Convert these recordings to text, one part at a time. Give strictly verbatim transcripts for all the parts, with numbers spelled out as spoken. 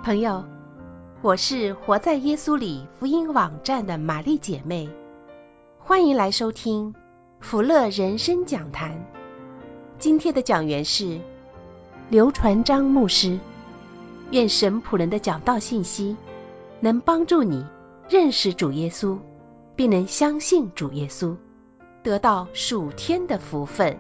朋友，我是活在耶稣里福音网站的玛丽姐妹，欢迎来收听福乐人生讲坛。今天的讲员是刘传章牧师。愿神仆人的讲道信息能帮助你认识主耶稣，并能相信主耶稣，得到属天的福分。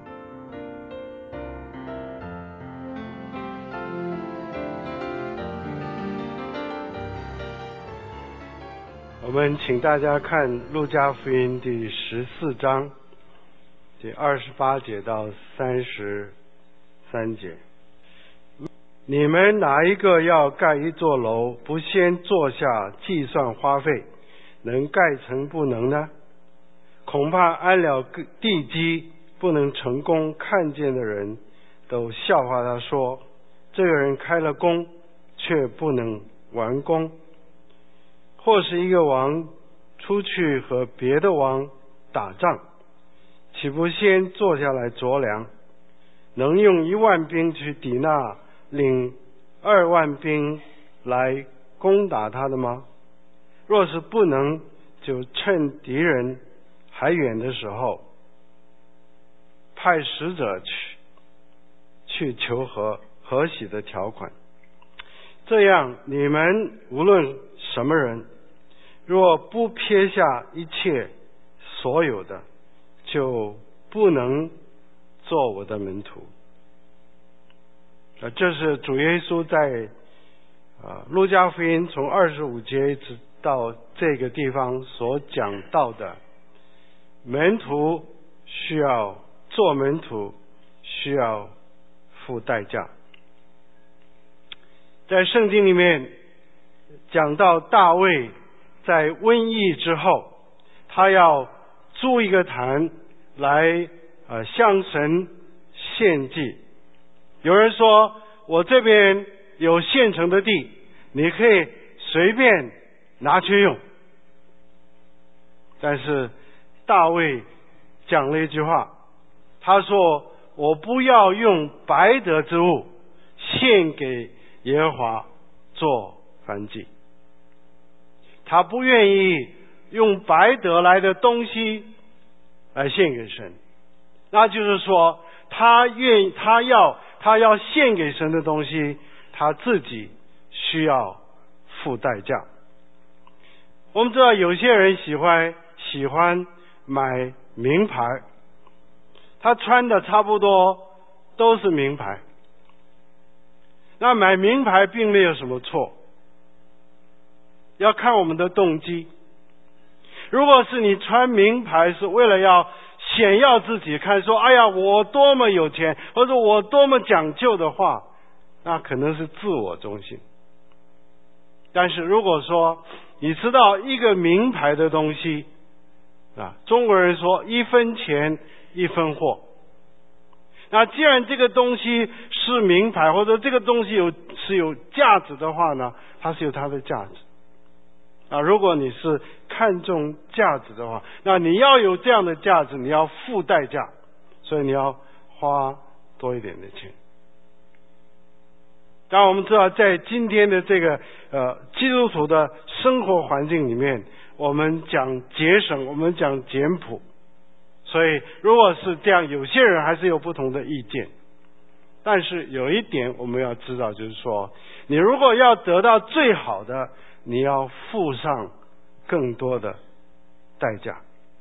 我们请大家看路加福音第十四章第二十八节到三十三节。你们哪一个要盖一座楼，不先坐下计算花费，能盖成不能呢？恐怕安了地基不能成功，看见的人都笑话他说，这个人开了工却不能完工。或是一个王出去和别的王打仗，岂不先坐下来酌量，能用一万兵去抵那领二万兵来攻打他的吗？若是不能，就趁敌人还远的时候，派使者去去求和和喜的条款。这样，你们无论什么人，若不撇下一切所有的，就不能做我的门徒。这是主耶稣在啊路加福音从二十五节一直到这个地方所讲到的，门徒需要做门徒，需要付代价。在圣经里面讲到大卫在瘟疫之后，他要租一个坛来呃向神献祭。有人说，我这边有现成的地，你可以随便拿去用。但是大卫讲了一句话，他说，我不要用白得之物献给耶和华做燔祭。他不愿意用白得来的东西来献给神，那就是说他愿他要他要献给神的东西，他自己需要付代价。我们知道有些人喜欢喜欢买名牌，他穿的差不多都是名牌，那买名牌并没有什么错，要看我们的动机。如果是你穿名牌是为了要显耀自己，看说哎呀我多么有钱，或者我多么讲究的话，那可能是自我中心。但是如果说你知道一个名牌的东西啊，中国人说一分钱一分货，那既然这个东西是名牌，或者这个东西有是有价值的话呢，它是有它的价值啊。如果你是看重价值的话，那你要有这样的价值，你要付代价，所以你要花多一点的钱。当然我们知道在今天的这个呃基督徒的生活环境里面，我们讲节省，我们讲简朴，所以如果是这样，有些人还是有不同的意见。但是有一点我们要知道，就是说你如果要得到最好的，你要付上更多的代价。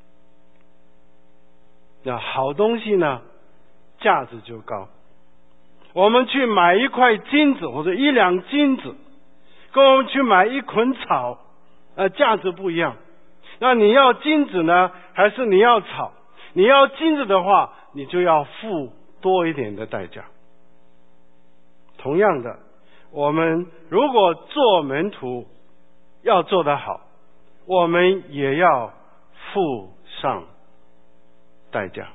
那好东西呢，价值就高。我们去买一块金子或者一两金子，跟我们去买一捆草，呃，价值不一样。那你要金子呢，还是你要草？你要金子的话，你就要付多一点的代价。同样的，我们如果做门徒要做得好，我们也要付上代价。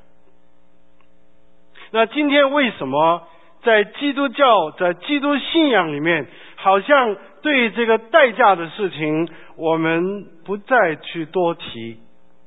那今天为什么在基督教在基督信仰里面，好像对这个代价的事情我们不再去多提？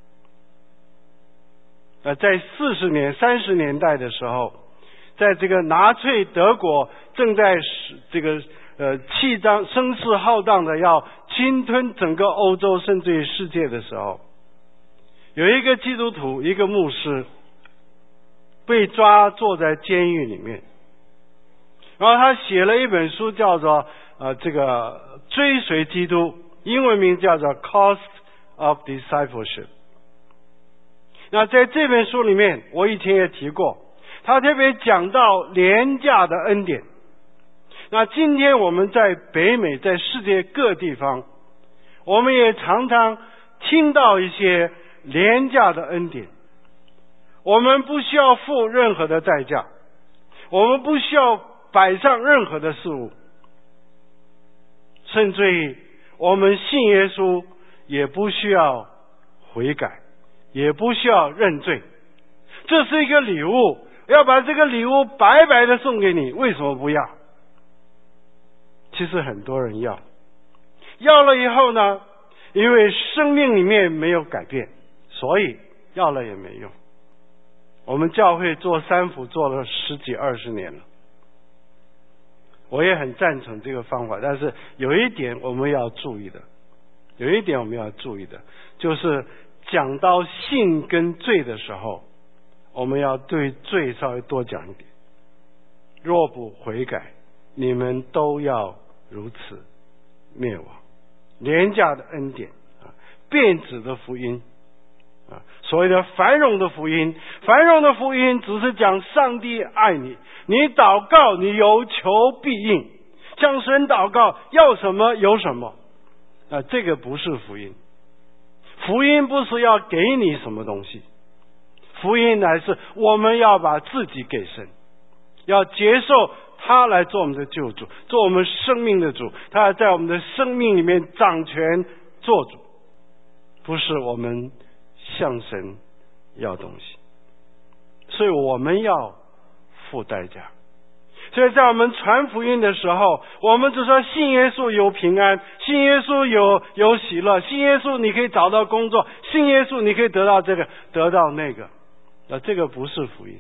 呃，在四十年三十年代的时候，在这个纳粹德国正在这个呃气张声势浩荡的要侵吞整个欧洲甚至于世界的时候，有一个基督徒，一个牧师被抓坐在监狱里面，然后他写了一本书叫做呃这个追随基督，英文名叫做 Cost of Discipleship。 那在这本书里面，我以前也提过，他特别讲到廉价的恩典。那今天我们在北美，在世界各地方，我们也常常听到一些廉价的恩典，我们不需要付任何的代价，我们不需要摆上任何的事物，甚至于我们信耶稣也不需要悔改，也不需要认罪，这是一个礼物，要把这个礼物白白的送给你，为什么不要？其实很多人要，要了以后呢，因为生命里面没有改变，所以要了也没用。我们教会做三辅做了十几二十年了，我也很赞成这个方法，但是有一点我们要注意的，有一点我们要注意的，就是讲到信跟罪的时候，我们要对罪稍微多讲一点。若不悔改，你们都要如此灭亡。廉价的恩典啊，变质的福音啊，所谓的繁荣的福音，繁荣的福音只是讲上帝爱你，你祷告你有求必应，向神祷告要什么有什么啊，这个不是福音。福音不是要给你什么东西，福音乃是我们要把自己给神，要接受他来做我们的救主，做我们生命的主，他要在我们的生命里面掌权做主，不是我们向神要东西，所以我们要付代价。所以在我们传福音的时候，我们只说信耶稣有平安，信耶稣有有喜乐，信耶稣你可以找到工作，信耶稣你可以得到这个得到那个，那这个不是福音。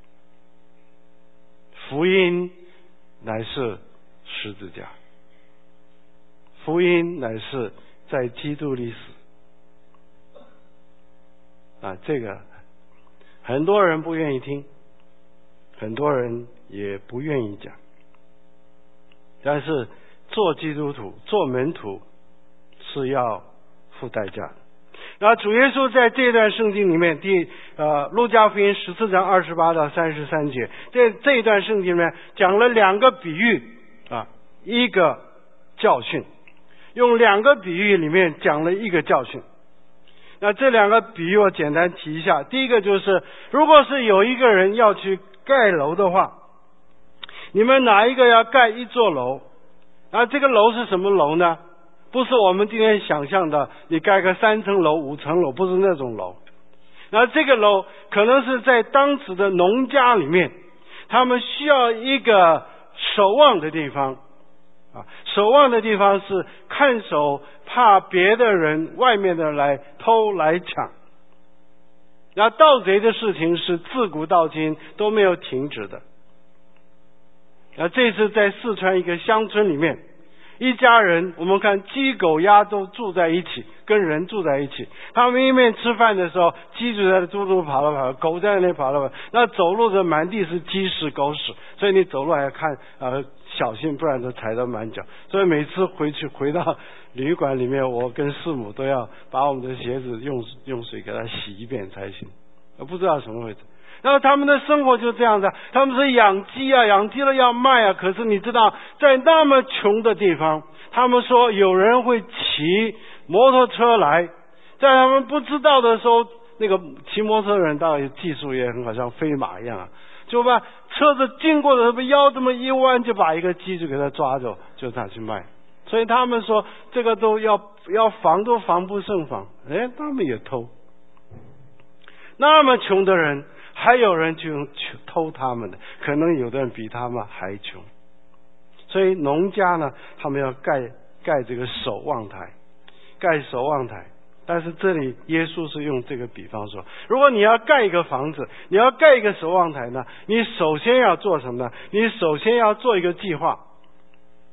福音乃是十字架，福音乃是在基督里死啊，这个很多人不愿意听，很多人也不愿意讲，但是做基督徒做门徒是要付代价的。然后主耶稣在这段圣经里面，第呃路加福音十四章二十八到三十三节，这这一段圣经里面讲了两个比喻啊，一个教训，用两个比喻里面讲了一个教训。那这两个比喻我简单提一下。第一个就是，如果是有一个人要去盖楼的话，你们哪一个要盖一座楼？那这个楼是什么楼呢？不是我们今天想象的你盖个三层楼五层楼，不是那种楼。那这个楼可能是在当时的农家里面，他们需要一个守望的地方啊，守望的地方是看守，怕别的人外面的人来偷来抢。那盗贼的事情是自古到今都没有停止的。那这次在四川一个乡村里面，一家人，我们看鸡狗鸭都住在一起，跟人住在一起。他们一面吃饭的时候，鸡就在猪猪跑了跑，狗在那里跑了跑，那走路的满地是鸡屎狗屎，所以你走路还要看呃小心，不然都踩到满脚。所以每次回去回到旅馆里面，我跟师母都要把我们的鞋子用用水给它洗一遍才行，不知道什么回事。然后他们的生活就这样子，他们是养鸡啊，养鸡了要卖啊。可是你知道，在那么穷的地方，他们说有人会骑摩托车来，在他们不知道的时候，那个骑摩托车的人当然技术也很好，像飞马一样啊，就把车子经过的时候腰这么一弯，就把一个鸡就给他抓走，就拿去卖。所以他们说这个都要要防都防不胜防。哎，他们也偷，那么穷的人。还有人去偷他们的，可能有的人比他们还穷。所以农家呢，他们要盖盖这个守望台，盖守望台。但是这里耶稣是用这个比方说，如果你要盖一个房子，你要盖一个守望台呢，你首先要做什么呢？你首先要做一个计划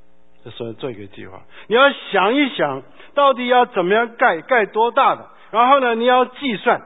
所以做一个计划，你要想一想，到底要怎么样盖，盖多大的，然后呢，你要计算。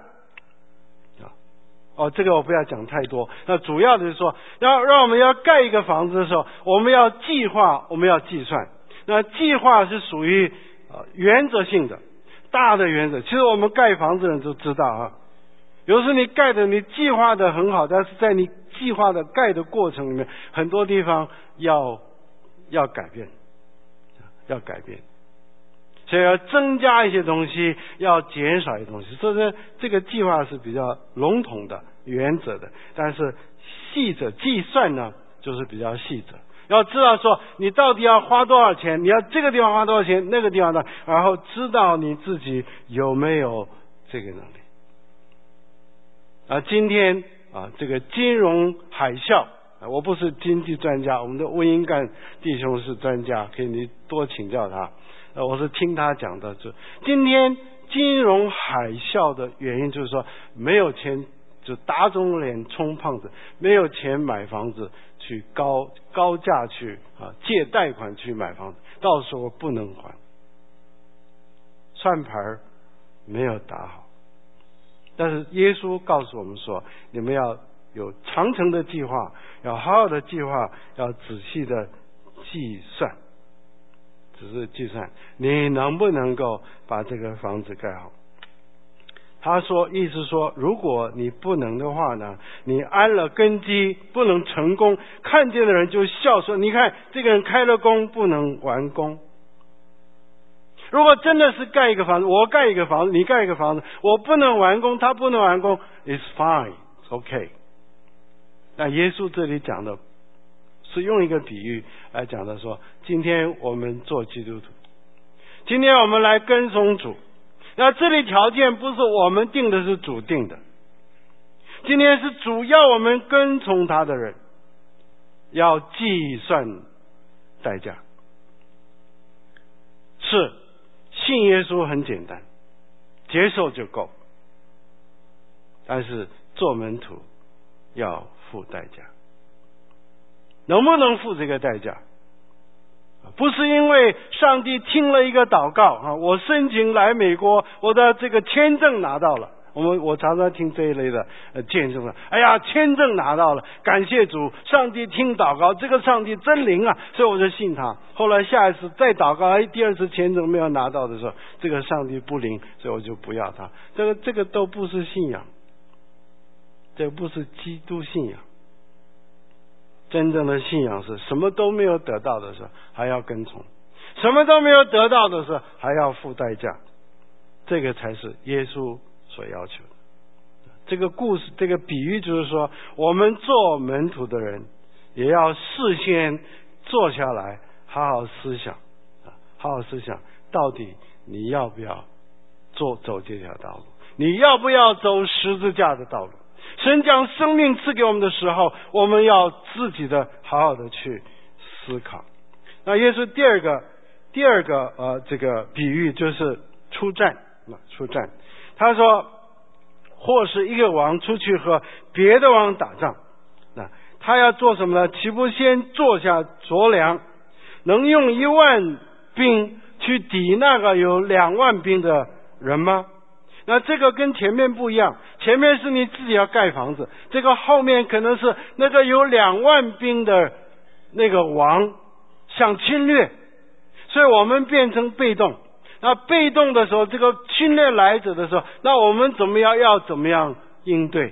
哦，这个我不要讲太多。那主要的是说，让让我们要盖一个房子的时候，我们要计划，我们要计算。那计划是属于呃原则性的，大的原则。其实我们盖房子的人都知道啊，有时候你盖的你计划的很好，但是在你计划的盖的过程里面，很多地方要要改变，要改变。所以要增加一些东西，要减少一些东西。所以说这个计划是比较笼统的原则的，但是细则计算呢，就是比较细则。要知道说你到底要花多少钱，你要这个地方花多少钱，那个地方的，然后知道你自己有没有这个能力。啊，今天啊，这个金融海啸，我不是经济专家，我们的温英干弟兄是专家，可以你多请教他。呃，我是听他讲的，就今天金融海啸的原因就是说没有钱，就打肿脸充胖子，没有钱买房子，去高高价去啊借贷款去买房子，到时候不能还，算盘没有打好。但是耶稣告诉我们说，你们要有长程的计划，要好好的计划，要仔细的计算。只是计算你能不能够把这个房子盖好。他说意思说，如果你不能的话呢，你安了根基不能成功，看见的人就笑说，你看这个人开了工不能完工。如果真的是盖一个房子，我盖一个房子，你盖一个房子，我不能完工，他不能完工， it's fine, it's okay。 那耶稣这里讲的是用一个比喻来讲的，说今天我们做基督徒，今天我们来跟从主，那这里条件不是我们定的，是主定的。今天是主要我们跟从他的人要计算代价。是信耶稣很简单，接受就够，但是做门徒要付代价。能不能付这个代价？不是因为上帝听了一个祷告啊，我申请来美国，我的这个签证拿到了。我们我常常听这一类的呃见证了，哎呀，签证拿到了，感谢主，上帝听祷告，这个上帝真灵啊，所以我就信他。后来下一次再祷告，哎，第二次签证没有拿到的时候，这个上帝不灵，所以我就不要他。这个这个都不是信仰，这个不是基督信仰。真正的信仰是什么都没有得到的时候还要跟从，什么都没有得到的时候还要付代价，这个才是耶稣所要求的。这个故事，这个比喻就是说，我们做门徒的人也要事先坐下来好好思想，好好思想到底你要不要做走这条道路，你要不要走十字架的道路。神将生命赐给我们的时候，我们要自己的好好的去思考。那耶稣第二个第二个呃这个比喻就是出战，出战。他说，或是一个王出去和别的王打仗，那他要做什么呢？岂不先坐下酌量，能用一万兵去抵那个有两万兵的人吗？那这个跟前面不一样，前面是你自己要盖房子，这个后面可能是那个有两万兵的那个王想侵略，所以我们变成被动。那被动的时候，这个侵略来者的时候，那我们怎么样要怎么样应对？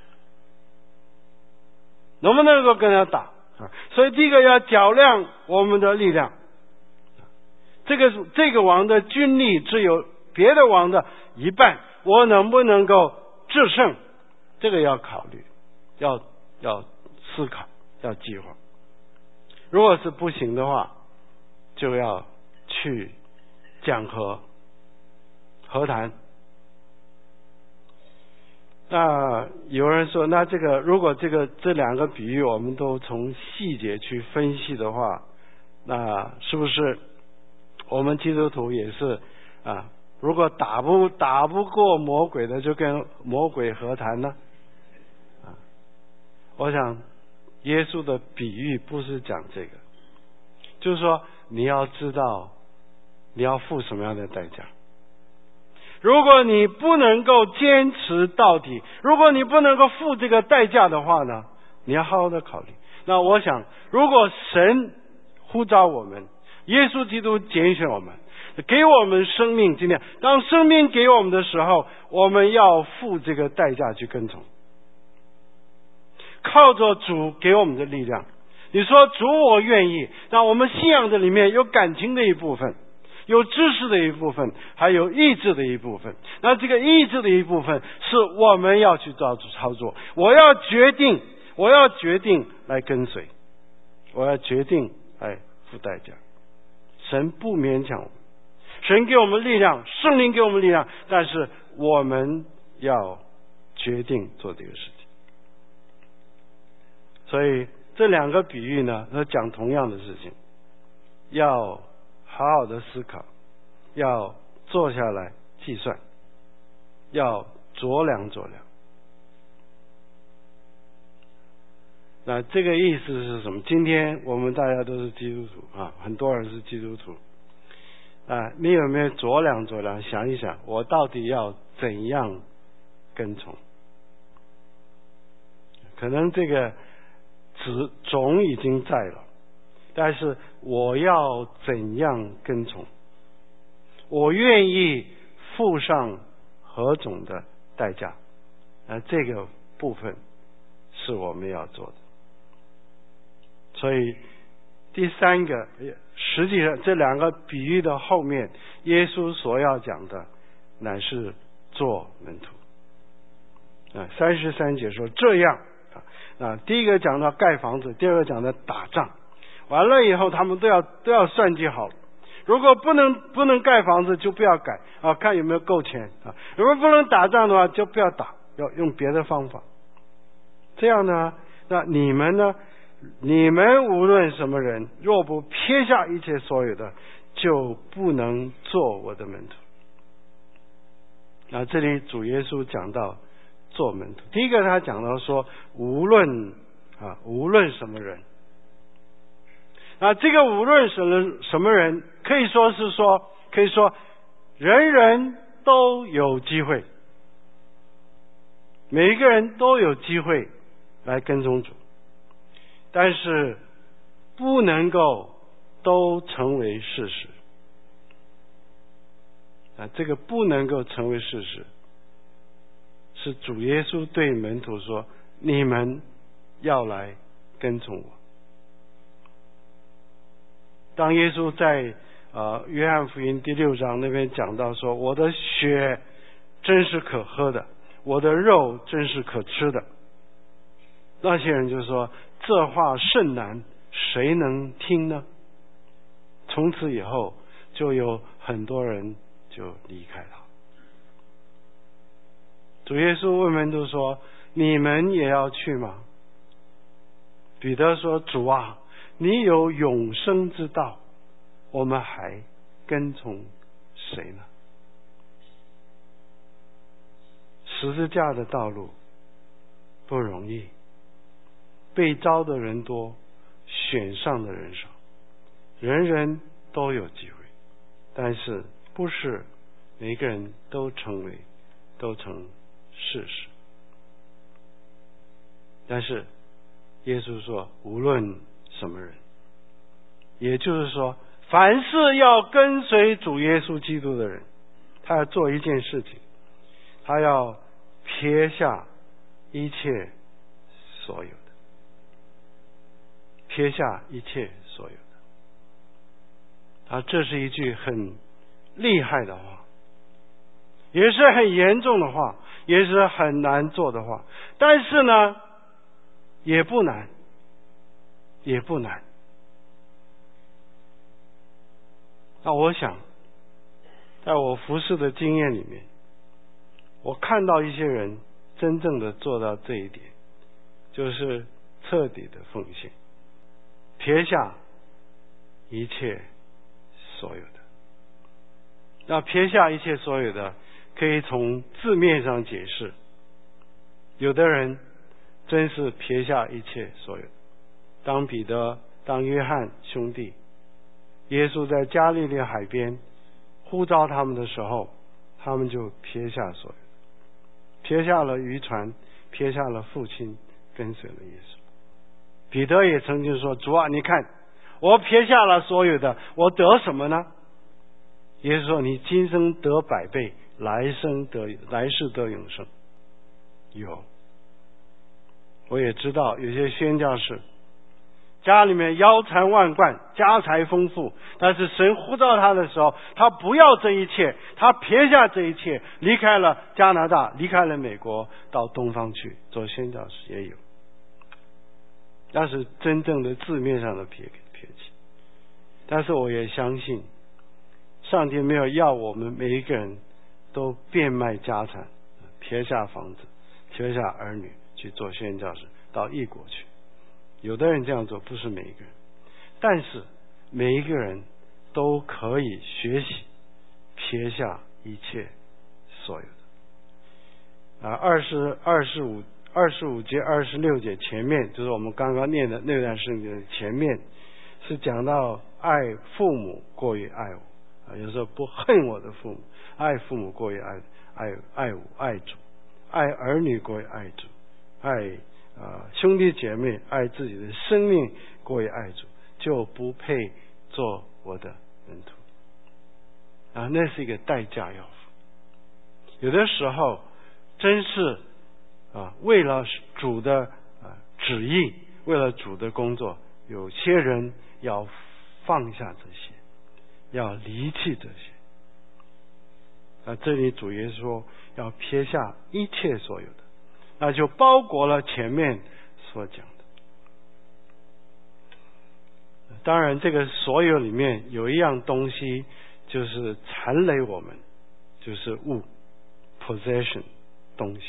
能不能够跟他打？所以第一个要较量我们的力量。这个这个王的军力只有别的王的一半，我能不能够制胜？这个要考虑，要要思考，要计划。如果是不行的话，就要去讲和和谈。那有人说，那这个如果这个这两个比喻我们都从细节去分析的话，那是不是我们基督徒也是啊？如果打不打不过魔鬼的，就跟魔鬼和谈呢？啊，我想耶稣的比喻不是讲这个，就是说你要知道你要付什么样的代价。如果你不能够坚持到底，如果你不能够付这个代价的话呢，你要好好的考虑。那我想，如果神呼召我们，耶稣基督拣选我们，给我们生命，今天当生命给我们的时候，我们要付这个代价去跟从，靠着主给我们的力量。你说主我愿意，那我们信仰的里面有感情的一部分，有知识的一部分，还有意志的一部分。那这个意志的一部分是我们要去操操作，我要决定我要决定来跟随，我要决定来付代价。神不勉强我们，神给我们力量，圣灵给我们力量，但是我们要决定做这个事情。所以这两个比喻呢，都讲同样的事情，要好好的思考，要坐下来计算，要酌量酌量。那这个意思是什么？今天我们大家都是基督徒啊，很多人是基督徒啊，你有没有酌量酌量，想一想，我到底要怎样跟从？可能这个子种已经在了，但是我要怎样跟从？我愿意付上何种的代价？那这个部分是我们要做的。所以第三个，实际上这两个比喻的后面，耶稣所要讲的乃是做门徒。啊，三十三节说这样啊，第一个讲到盖房子，第二个讲到打仗，完了以后他们都要都要算计好，如果不能不能盖房子就不要改啊，看有没有够钱啊，如果不能打仗的话就不要打，要用别的方法。这样呢，那你们呢？你们无论什么人，若不撇下一切所有的，就不能做我的门徒。那这里主耶稣讲到做门徒，第一个他讲到说无论啊无论什么人，那这个无论什么什么人，可以说是说可以说人人都有机会，每一个人都有机会来跟从主，但是不能够都成为事实啊！这个不能够成为事实，是主耶稣对门徒说：“你们要来跟从我。”当耶稣在呃约翰福音第六章那边讲到说：“我的血真是可喝的，我的肉真是可吃的。”那些人就说：“这话甚难，谁能听呢？”从此以后，就有很多人就离开他。主耶稣问门徒说：“你们也要去吗？”彼得说：“主啊，你有永生之道，我们还跟从谁呢？”十字架的道路不容易，被招的人多，选上的人少，人人都有机会，但是不是每个人都成为都成事实。但是耶稣说无论什么人，也就是说凡是要跟随主耶稣基督的人，他要做一件事情，他要撇下一切所有的，撇下一切所有的。啊，这是一句很厉害的话，也是很严重的话，也是很难做的话，但是呢也不难，也不难。那我想在我服侍的经验里面，我看到一些人真正的做到这一点，就是彻底的奉献，撇下一切所有的。那撇下一切所有的，可以从字面上解释，有的人真是撇下一切所有的。当彼得、当约翰兄弟耶稣在加利利海边呼召他们的时候，他们就撇下所有，撇下了渔船，撇下了父亲，跟随了耶稣。彼得也曾经说，主啊，你看我撇下了所有的，我得什么呢？耶稣说，你今生得百倍，来生得来世得永生。有，我也知道有些宣教士家里面腰缠万贯，家财丰富，但是神呼召他的时候，他不要这一切，他撇下这一切，离开了加拿大，离开了美国，到东方去做宣教士也有。那是真正的字面上的撇撇弃。但是我也相信，上帝没有要我们每一个人都变卖家产，撇下房子，撇下儿女去做宣教士，到异国去。有的人这样做，不是每一个人，但是每一个人都可以学习撇下一切所有的。啊，二十二十五二十五节二十六节前面，就是我们刚刚念的那段圣经的前面，是讲到爱父母过于爱我啊，有时候不恨我的父母，爱父母过于爱爱爱我爱主，爱儿女过于爱主，爱啊，兄弟姐妹爱自己的生命过于爱主，就不配做我的门徒啊！那是一个代价要付。有的时候真是啊，为了主的啊旨意，为了主的工作，有些人要放下这些，要离弃这些啊。这里主耶稣说要撇下一切所有的，那就包括了前面所讲的。当然这个所有里面有一样东西就是缠累我们，就是物 possession 东西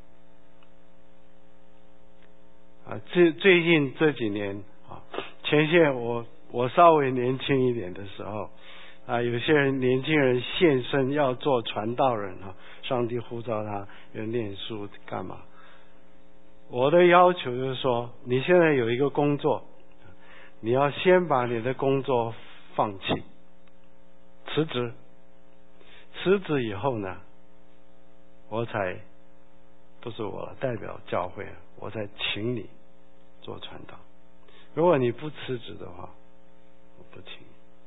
啊。最最近这几年啊，前些我我稍微年轻一点的时候啊，有些人年轻人献身要做传道人啊，上帝呼召他要念书干嘛？我的要求就是说，你现在有一个工作，你要先把你的工作放弃，辞职，辞职以后呢，我才不是我代表教会，我才请你做传道。如果你不辞职的话，我不请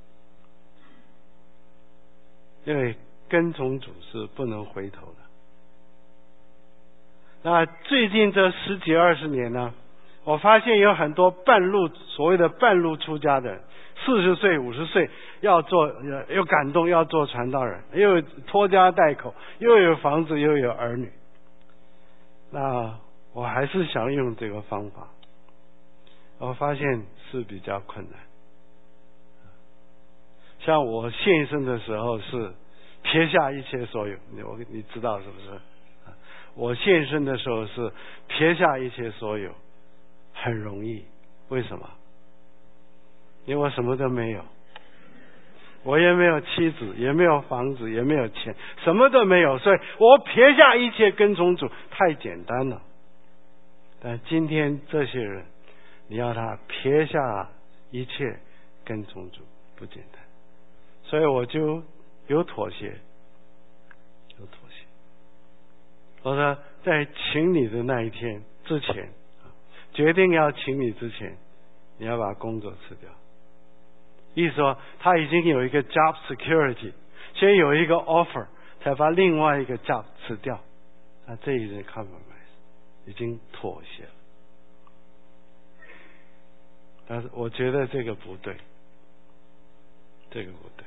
你，因为跟从主是不能回头的。那最近这十几二十年呢，我发现有很多半路所谓的半路出家的人，四十岁五十岁要做又感动要做传道人，又拖家带口，又有房子又有儿女。那我还是想用这个方法，我发现是比较困难。像我献身的时候是撇下一切所有，你我你知道是不是？我献身的时候是撇下一切所有，很容易。为什么？因为我什么都没有，我也没有妻子，也没有房子，也没有钱，什么都没有，所以我撇下一切跟从主，太简单了。但今天这些人，你要他撇下一切跟从主，不简单，所以我就有妥协，有妥协。我说，在请你的那一天之前，决定要请你之前，你要把工作辞掉。意思说，他已经有一个 job security， 先有一个 offer， 才把另外一个 job 辞掉。那这一人 compromise 已经妥协了。但是我觉得这个不对，这个不对。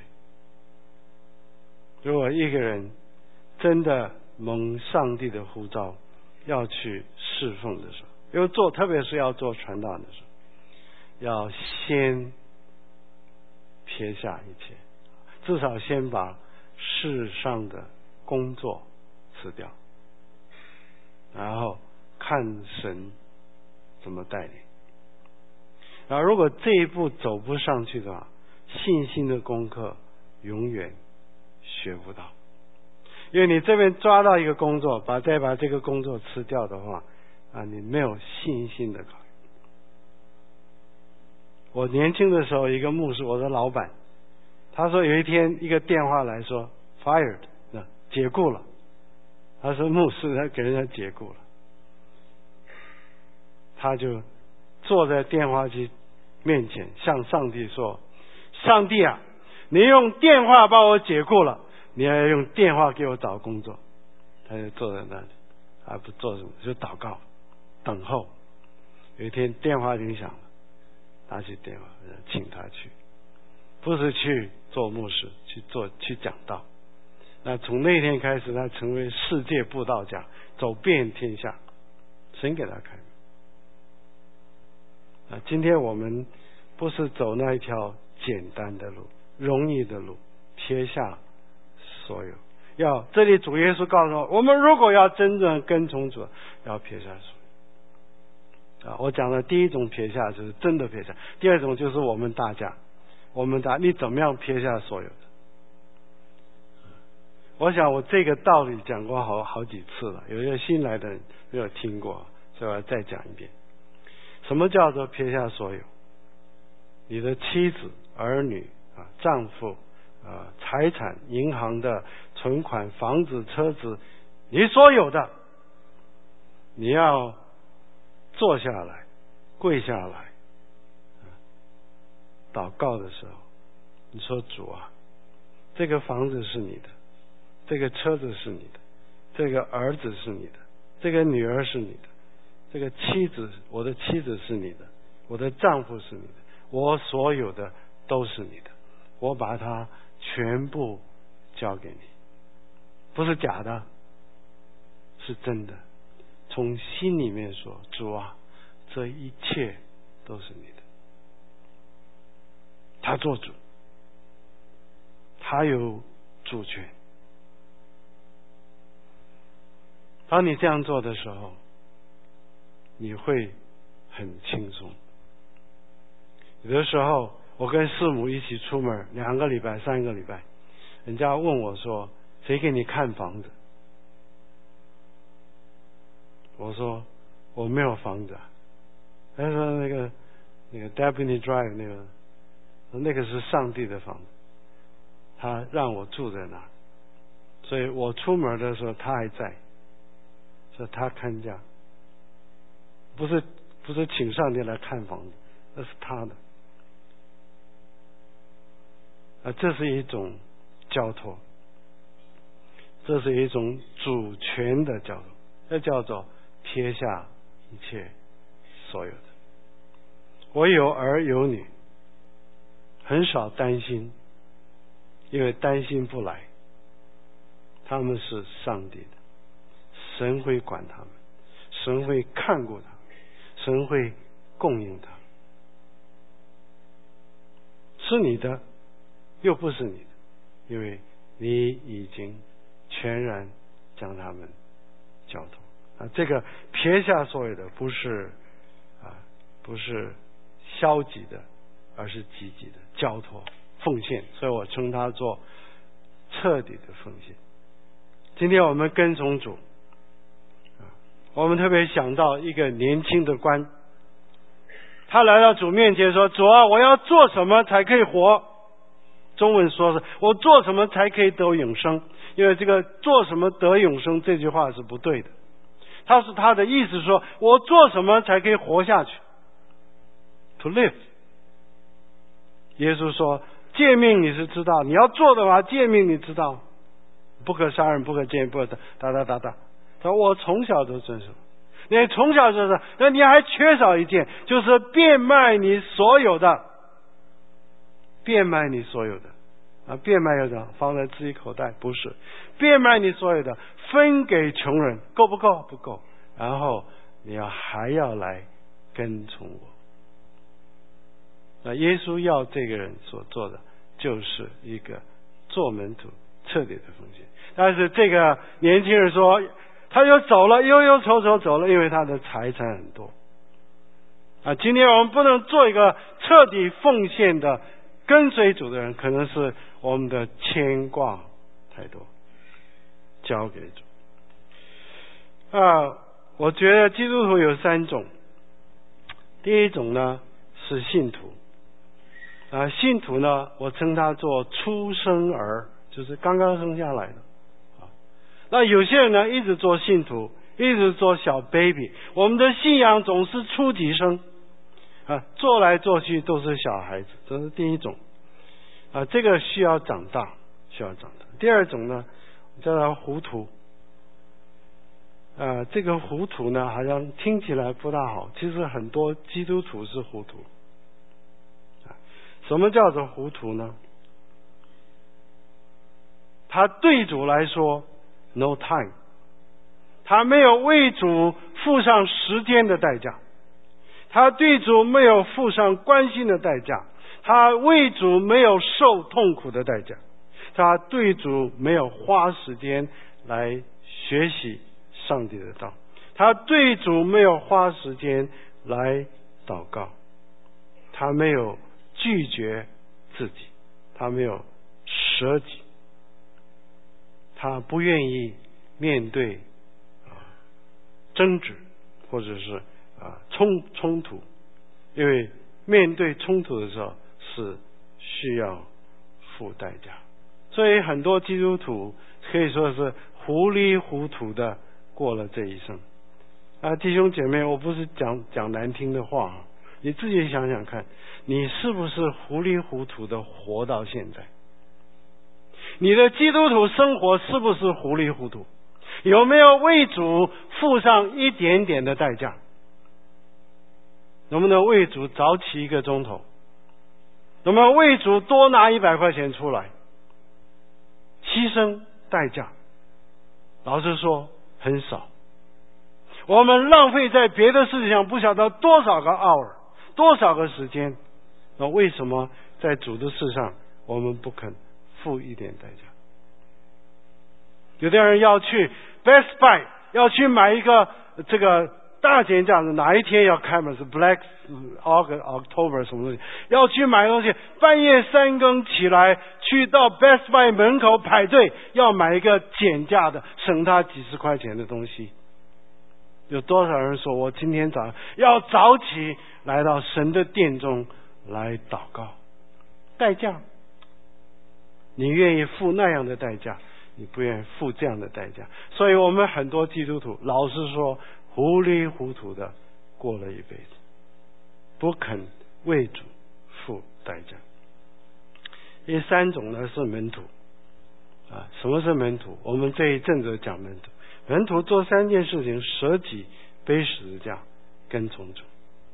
如果一个人真的蒙上帝的呼召要去侍奉的时候，要做，特别是要做传道的时候，要先撇下一切，至少先把世上的工作辞掉，然后看神怎么带领。然后如果这一步走不上去的话，信心的功课永远学不到。因为你这边抓到一个工作，把再把这个工作辞掉的话啊，你没有信心的考虑。我年轻的时候，一个牧师，我的老板他说有一天一个电话来说 fired， 解雇了。他说牧师他给人家解雇了，他就坐在电话机面前向上帝说：上帝啊，你用电话把我解雇了，你要用电话给我找工作。他就坐在那里，还不做什么，就祷告等候。有一天电话铃响了，拿起电话请他去，不是去做牧师，去做去讲道。那从那天开始，他成为世界布道家，走遍天下，神给他开门。啊，今天我们不是走那一条简单的路、容易的路，撇下所有。要这里主耶稣告诉我，我们如果要真正跟从主，要撇下所有。啊，我讲的第一种撇下就是真的撇下，第二种就是我们大家，我们大你怎么样撇下所有的？我想我这个道理讲过好好几次了，有些新来的人没有听过，所以我要再讲一遍。什么叫做撇下所有？你的妻子、儿女啊、丈夫啊、财产、银行的存款、房子、车子，你所有的，你要坐下来、跪下来，祷告的时候，你说主啊，这个房子是你的。这个车子是你的，这个儿子是你的，这个女儿是你的，这个妻子，我的妻子是你的，我的丈夫是你的，我所有的都是你的，我把它全部交给你，不是假的，是真的，从心里面说，主啊，这一切都是你的。他做主，他有主权。当你这样做的时候，你会很轻松。有的时候我跟师母一起出门，两个礼拜三个礼拜，人家问我说谁给你看房子，我说我没有房子啊。他说那个那个 Deputy Drive 那个那个是上帝的房子，他让我住在那，所以我出门的时候他还在，是他看家，不是不是请上帝来看房子，那是他的。啊，这是一种交托，这是一种主权的交托，这叫做撇下一切所有的。我有儿有女，很少担心，因为担心不来，他们是上帝的，神会管他们，神会看顾他们，神会供应他们。是你的又不是你的，因为你已经全然将他们交托啊。这个撇下所有的不是啊，不是消极的，而是积极的交托奉献，所以我称它做彻底的奉献。今天我们跟从主，我们特别想到一个年轻的官，他来到主面前说：“主啊，我要做什么才可以活？”中文说是我做什么才可以得永生，因为这个做什么得永生这句话是不对的。他是他的意思说，我做什么才可以活下去 ，to live。耶稣说，诫命你是知道，你要做的话，诫命你知道，不可杀人，不可奸淫，不可打打打打。他说我从小都遵守，你从小就是，那你还缺少一件，就是变卖你所有的。变卖你所有的啊，变卖有的放在自己口袋，不是变卖你所有的，分给穷人，够不够？不够。然后你要还要来跟从我。那耶稣要这个人所做的，就是一个做门徒彻底的奉献。但是这个年轻人说，他就走了，忧忧愁愁走了，因为他的财产很多啊。今天我们不能做一个彻底奉献的跟随主的人，可能是我们的牵挂太多，交给主啊。我觉得基督徒有三种，第一种呢是信徒啊，信徒呢，我称他做出生儿，就是刚刚生下来的啊。那有些人呢，一直做信徒，一直做小 baby， 我们的信仰总是初级生啊，做来做去都是小孩子，这是第一种啊，这个需要长大，需要长大。第二种呢，叫他糊涂。呃，这个糊涂呢，好像听起来不大好。其实很多基督徒是糊涂。什么叫做糊涂呢？他对主来说 no time， 他没有为主付上时间的代价，他对主没有付上关心的代价，他为主没有受痛苦的代价，他对主没有花时间来学习上帝的道，他对主没有花时间来祷告，他没有拒绝自己，他没有舍己，他不愿意面对啊争执或者是啊冲冲突，因为面对冲突的时候是需要付代价，所以很多基督徒可以说是糊里糊涂的过了这一生啊，弟兄姐妹，我不是讲讲难听的话啊，你自己想想看，你是不是糊里糊涂的活到现在？你的基督徒生活是不是糊里糊涂？有没有为主付上一点点的代价？能不能为主早起一个钟头？能不能为主多拿一百块钱出来？牺牲代价，老实说很少。我们浪费在别的事情上不晓得多少个 hour， 多少个时间，那为什么在主的事上我们不肯付一点代价？有的人要去 Best Buy， 要去买一个这个大减价的，哪一天要开门是 Black August October 什么东西，要去买东西，半夜三更起来去到 Best Buy 门口排队，要买一个减价的省他几十块钱的东西。有多少人说我今天早上要早起来到神的殿中来祷告？代价，你愿意付那样的代价，你不愿意付这样的代价。所以我们很多基督徒老实说糊里糊涂的过了一辈子，不肯为主付代价。第三种呢是门徒啊，什么是门徒？我们这一阵子讲门徒。门徒做三件事情：舍己、背十字架、跟从主。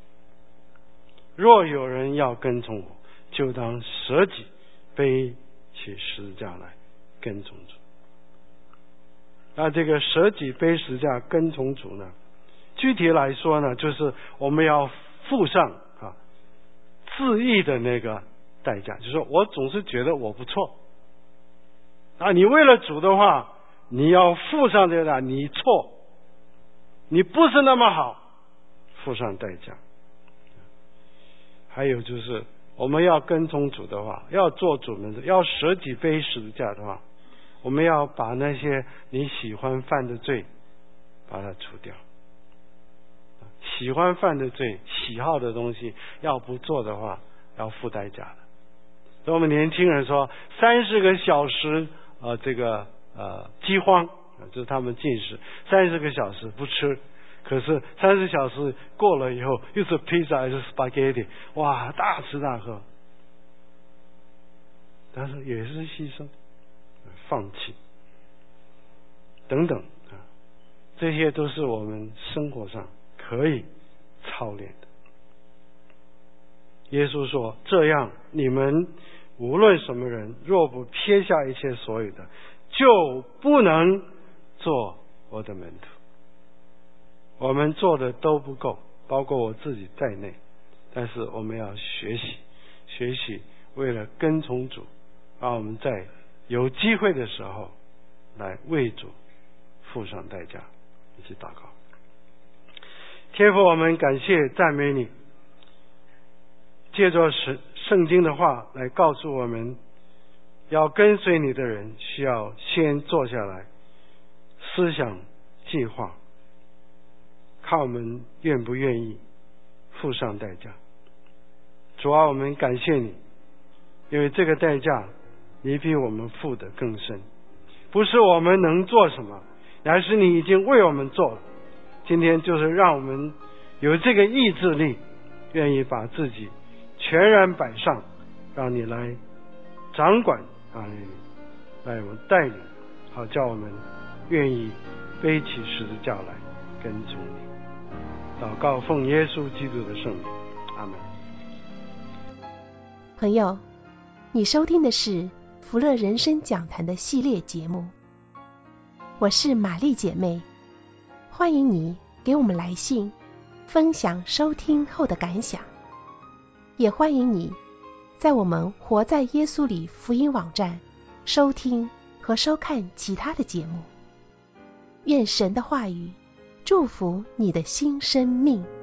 若有人要跟从我，就当舍己，背起十字架来跟从主。那这个舍己背十字架跟从主呢，具体来说呢，就是我们要付上啊自义的那个代价，就是说我总是觉得我不错啊，你为了主的话，你要付上这个代价，你错，你不是那么好，付上代价。还有就是我们要跟从主的话，要做主门的，要舍己背十字架的话，我们要把那些你喜欢犯的罪把它除掉。喜欢犯的罪，喜好的东西要不做的话，要付代价的。所以我们年轻人说三十个小时呃这个呃饥荒，就是他们禁食三十个小时不吃，可是三十小时过了以后，又是披萨还是 spaghetti， 哇，大吃大喝，但是也是牺牲、放弃等等啊，这些都是我们生活上可以操练的。耶稣说：“这样，你们无论什么人，若不撇下一切所有的，就不能做我的门徒。”我们做的都不够，包括我自己在内，但是我们要学习，学习为了跟从主，让我们在有机会的时候来为主付上代价。一起祷告。天父，我们感谢赞美你，借着圣圣经的话来告诉我们，要跟随你的人需要先坐下来思想计划，看我们愿不愿意付上代价。主啊，我们感谢你， 因为这个代价你比我们付得更深，不是我们能做什么，而是你已经为我们做了。今天就是让我们有这个意志力，愿意把自己全然摆上，让你来掌管啊，来我们带领，好叫我们愿意背起十字架来跟从你。祷告奉耶稣基督的圣名，阿门。 朋友，你收听的是福乐人生讲坛的系列节目，我是玛丽姐妹，欢迎你给我们来信分享收听后的感想，也欢迎你在我们活在耶稣里福音网站收听和收看其他的节目。愿神的话语祝福你的新生命。